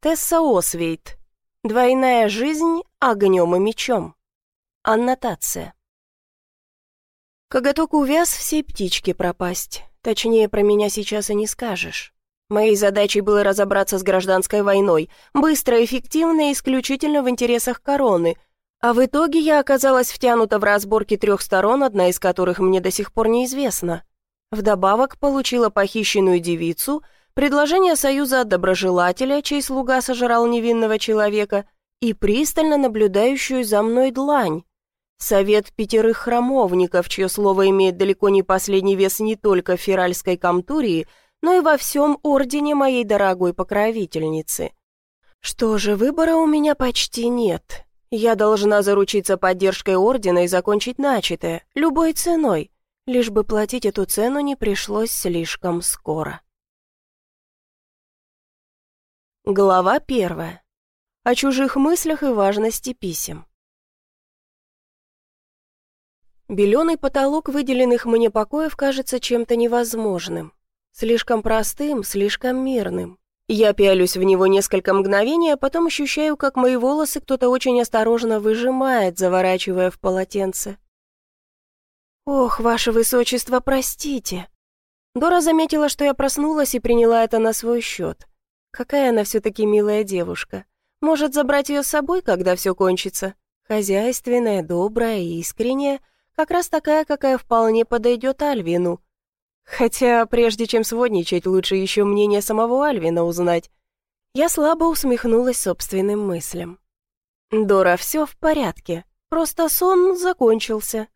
Тесса Освейт. Двойная жизнь огнем и мечом. Аннотация. Коготок увяз, всей птички пропасть. Точнее, про меня сейчас и не скажешь. Моей задачей было разобраться с гражданской войной, быстро, эффективно и исключительно в интересах короны. А в итоге я оказалась втянута в разборки 3 сторон, одна из которых мне до сих пор неизвестна. Вдобавок получила похищенную девицу, предложение союза от доброжелателя, чей слуга сожрал невинного человека, и пристально наблюдающую за мной длань. Совет 5 храмовников, чье слово имеет далеко не последний вес не только в Феральской Камтурии, но и во всем ордене моей дорогой покровительницы. Что же, выбора у меня почти нет. Я должна заручиться поддержкой ордена и закончить начатое, любой ценой, лишь бы платить эту цену не пришлось слишком скоро. Глава 1. О чужих мыслях и важности писем. Беленый потолок выделенных мне покоев кажется чем-то невозможным. Слишком простым, слишком мирным. Я пялюсь в него несколько мгновений, а потом ощущаю, как мои волосы кто-то очень осторожно выжимает, заворачивая в полотенце. «Ох, ваше высочество, простите». Дора заметила, что я проснулась и приняла это на свой счет. Какая она все-таки милая девушка. Может, забрать ее с собой, когда все кончится? Хозяйственная, добрая и искренняя, как раз такая, какая вполне подойдет Альвину. Хотя, прежде чем сводничать, лучше еще мнение самого Альвина узнать. Я слабо усмехнулась собственным мыслям. «Дора, все в порядке. Просто сон закончился».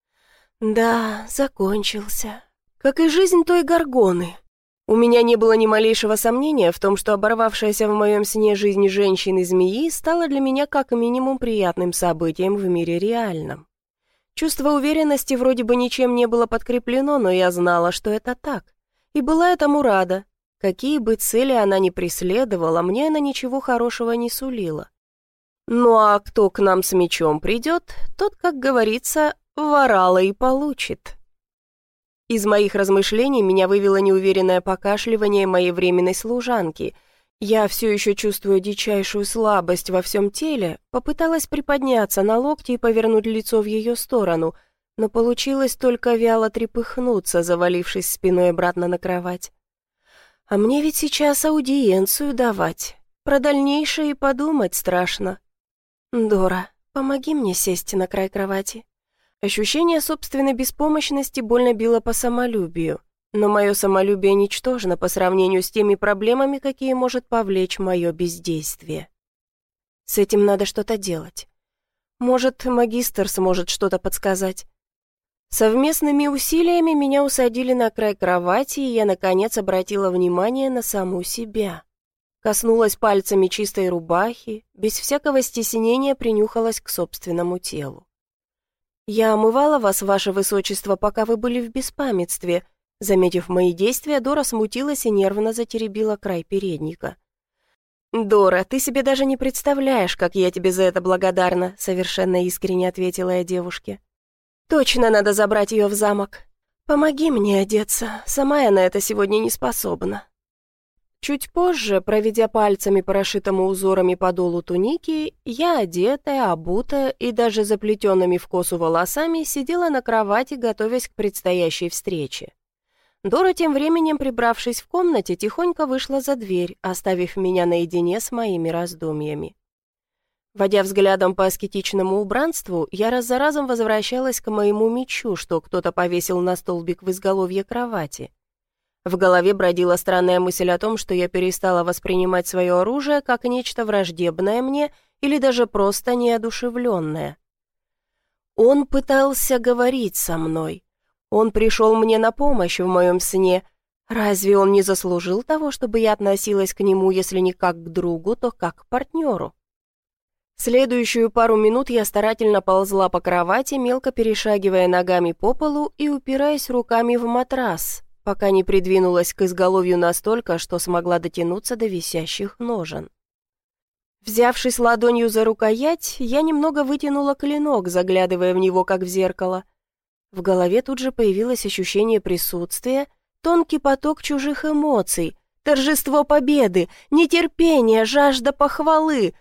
«Да, закончился. Как и жизнь той горгоны». У меня не было ни малейшего сомнения в том, что оборвавшаяся в моем сне жизнь женщины-змеи стала для меня как минимум приятным событием в мире реальном. Чувство уверенности вроде бы ничем не было подкреплено, но я знала, что это так. И была этому рада. Какие бы цели она ни преследовала, мне она ничего хорошего не сулила. Ну а кто к нам с мечом придет, тот, как говорится, ворала и получит. Из моих размышлений меня вывело неуверенное покашливание моей временной служанки. Я все еще чувствую дичайшую слабость во всем теле, попыталась приподняться на локти и повернуть лицо в ее сторону, но получилось только вяло трепыхнуться, завалившись спиной обратно на кровать. А мне ведь сейчас аудиенцию давать, про дальнейшее и подумать страшно. «Дора, помоги мне сесть на край кровати». Ощущение собственной беспомощности больно било по самолюбию. Но мое самолюбие ничтожно по сравнению с теми проблемами, какие может повлечь мое бездействие. С этим надо что-то делать. Может, магистр сможет что-то подсказать. Совместными усилиями меня усадили на край кровати, и я, наконец, обратила внимание на саму себя. Коснулась пальцами чистой рубахи, без всякого стеснения принюхалась к собственному телу. «Я омывала вас, ваше высочество, пока вы были в беспамятстве». Заметив мои действия, Дора смутилась и нервно затеребила край передника. «Дора, ты себе даже не представляешь, как я тебе за это благодарна», совершенно искренне ответила я девушке. «Точно надо забрать ее в замок. Помоги мне одеться, сама я на это сегодня не способна». Чуть позже, проведя пальцами по расшитому узорами подолу туники, я, одетая, обутая и даже заплетенными в косу волосами, сидела на кровати, готовясь к предстоящей встрече. Дора, тем временем, прибравшись в комнате, тихонько вышла за дверь, оставив меня наедине с моими раздумьями. Водя взглядом по аскетичному убранству, я раз за разом возвращалась к моему мечу, что кто-то повесил на столбик в изголовье кровати. В голове бродила странная мысль о том, что я перестала воспринимать свое оружие как нечто враждебное мне или даже просто неодушевленное. Он пытался говорить со мной. Он пришел мне на помощь в моем сне. Разве он не заслужил того, чтобы я относилась к нему, если не как к другу, то как к партнеру? Следующую пару минут я старательно ползла по кровати, мелко перешагивая ногами по полу и упираясь руками в матрас, пока не придвинулась к изголовью настолько, что смогла дотянуться до висящих ножен. Взявшись ладонью за рукоять, я немного вытянула клинок, заглядывая в него, как в зеркало. В голове тут же появилось ощущение присутствия, тонкий поток чужих эмоций, торжество победы, нетерпение, жажда похвалы.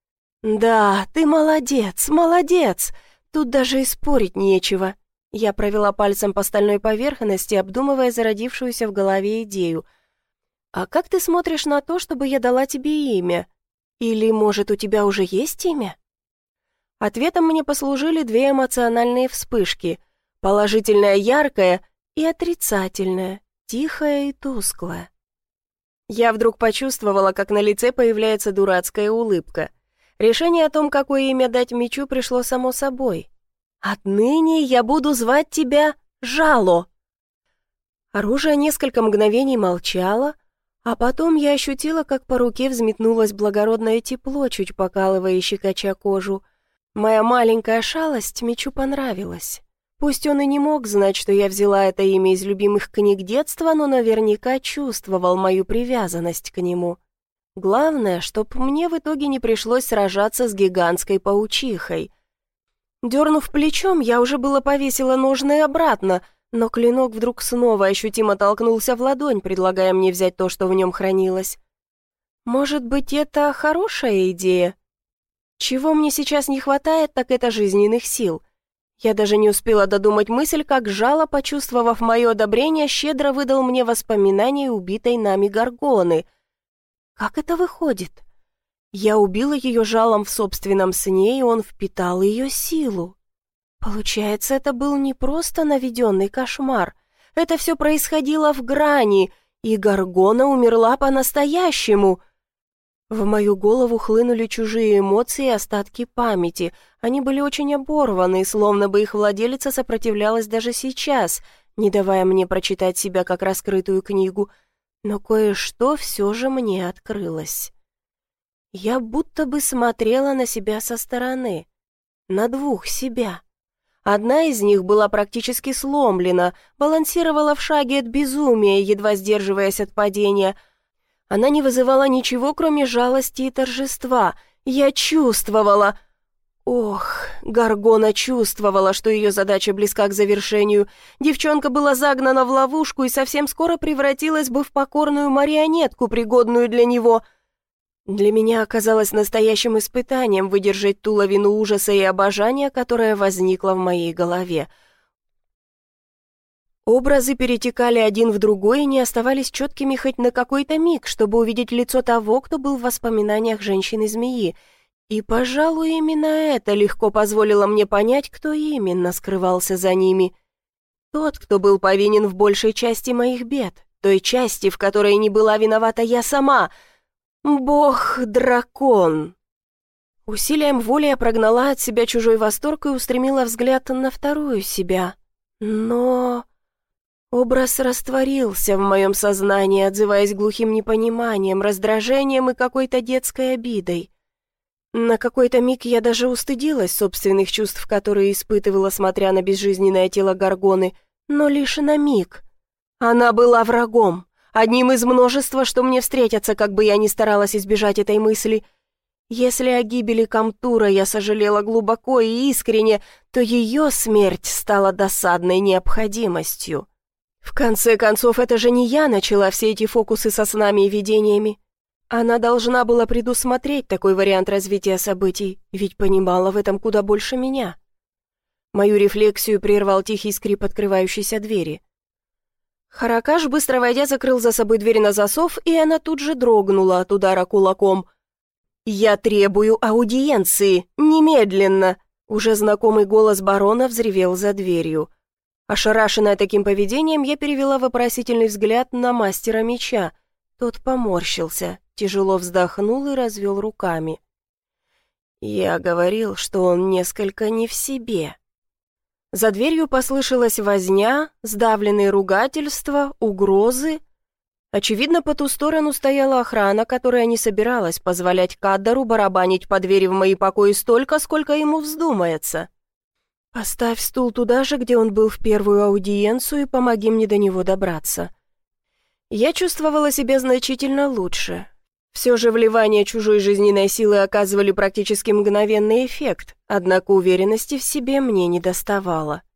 Да, ты молодец, молодец. Тут даже и спорить нечего. Я провела пальцем по стальной поверхности, обдумывая зародившуюся в голове идею. А как ты смотришь на то, чтобы я дала тебе имя? Или, может, у тебя уже есть имя? Ответом мне послужили две эмоциональные вспышки. Положительная яркая и отрицательная, тихая и тусклая. Я вдруг почувствовала, как на лице появляется дурацкая улыбка. Решение о том, какое имя дать мечу, пришло само собой. «Отныне я буду звать тебя Жало». Оружие несколько мгновений молчало, а потом я ощутила, как по руке взметнулось благородное тепло, чуть покалывая и щекоча кожу. Моя маленькая шалость мечу понравилась. Пусть он и не мог знать, что я взяла это имя из любимых книг детства, но наверняка чувствовал мою привязанность к нему. Главное, чтоб мне в итоге не пришлось сражаться с гигантской паучихой. Дернув плечом, я уже было повесила ножны обратно, но клинок вдруг снова ощутимо толкнулся в ладонь, предлагая мне взять то, что в нем хранилось. Может быть, это хорошая идея? Чего мне сейчас не хватает, так это жизненных сил. Я даже не успела додумать мысль, как Жало, почувствовав мое одобрение, щедро выдал мне воспоминания убитой нами Горгоны. Как это выходит? Я убила ее жалом в собственном сне, и он впитал ее силу. Получается, это был не просто наведенный кошмар. Это все происходило в грани, и Горгона умерла по-настоящему. В мою голову хлынули чужие эмоции и остатки памяти. Они были очень оборваны, словно бы их владелица сопротивлялась даже сейчас, не давая мне прочитать себя как раскрытую книгу. Но кое-что все же мне открылось. Я будто бы смотрела на себя со стороны. На двух себя. Одна из них была практически сломлена, балансировала в шаге от безумия, едва сдерживаясь от падения. Она не вызывала ничего, кроме жалости и торжества. Я чувствовала... Ох, Горгона чувствовала, что ее задача близка к завершению. Девчонка была загнана в ловушку и совсем скоро превратилась бы в покорную марионетку, пригодную для него. Для меня оказалось настоящим испытанием выдержать ту лавину ужаса и обожания, которая возникла в моей голове. Образы перетекали один в другой и не оставались четкими хоть на какой-то миг, чтобы увидеть лицо того, кто был в воспоминаниях женщины-змеи. И, пожалуй, именно это легко позволило мне понять, кто именно скрывался за ними. Тот, кто был повинен в большей части моих бед, той части, в которой не была виновата я сама. Бог-дракон. Усилием воли я прогнала от себя чужой восторг и устремила взгляд на вторую себя. Но... Образ растворился в моем сознании, отзываясь глухим непониманием, раздражением и какой-то детской обидой. На какой-то миг я даже устыдилась собственных чувств, которые испытывала, смотря на безжизненное тело Горгоны, но лишь на миг. Она была врагом, одним из множества, что мне встретятся, как бы я ни старалась избежать этой мысли. Если о гибели Камтура я сожалела глубоко и искренне, то ее смерть стала досадной необходимостью. В конце концов, это же не я начала все эти фокусы со снами и видениями. Она должна была предусмотреть такой вариант развития событий, ведь понимала в этом куда больше меня. Мою рефлексию прервал тихий скрип открывающейся двери. Харакаш, быстро войдя, закрыл за собой дверь на засов, и она тут же дрогнула от удара кулаком. «Я требую аудиенции! Немедленно!» Уже знакомый голос барона взревел за дверью. Ошарашенная таким поведением, я перевела вопросительный взгляд на мастера меча. Тот поморщился, тяжело вздохнул и развел руками. «Я говорил, что он несколько не в себе». За дверью послышалась возня, сдавленные ругательства, угрозы. Очевидно, по ту сторону стояла охрана, которая не собиралась позволять Каддару барабанить по двери в мои покои столько, сколько ему вздумается. «Поставь стул туда же, где он был в первую аудиенцию, и помоги мне до него добраться». Я чувствовала себя значительно лучше. Все же вливание чужой жизненной силы оказывали практически мгновенный эффект, однако уверенности в себе мне недоставало.